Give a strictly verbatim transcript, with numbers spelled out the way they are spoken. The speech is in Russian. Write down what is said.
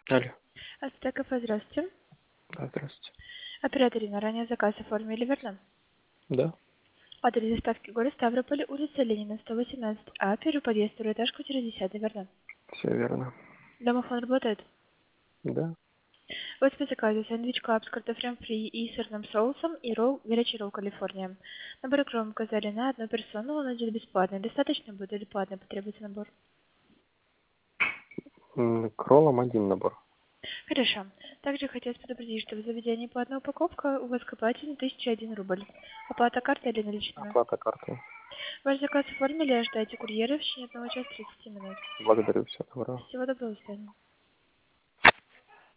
Алло. Ацтек кафе, здравствуйте. Да, здравствуйте. Оператор Инна, ранее заказ оформили, верно? Да, Адрес доставки город Ставрополь, улица Ленина, сто восемнадцать А, первый подъезд, второй этаж, квартира десятый, верно? все верно. Домофон работает. Да. Вот по заказу сэндвич клаб с картофелем фри и сырным соусом и ролл, горячий ролл Калифорния. Набор икром указали на одну персону, он идет бесплатный. Достаточно будет или платный потребуется набор? М, К роллам один набор. Хорошо. Также хотелось предупредить, что в заведении платная упаковка у вас копательный тысяча один рубль. Оплата картой или наличными? Оплата картой. Ваш заказ оформили, ожидайте курьера в течение одного часа тридцати минут. Благодарю, всего доброго. Всего доброго, до свидания.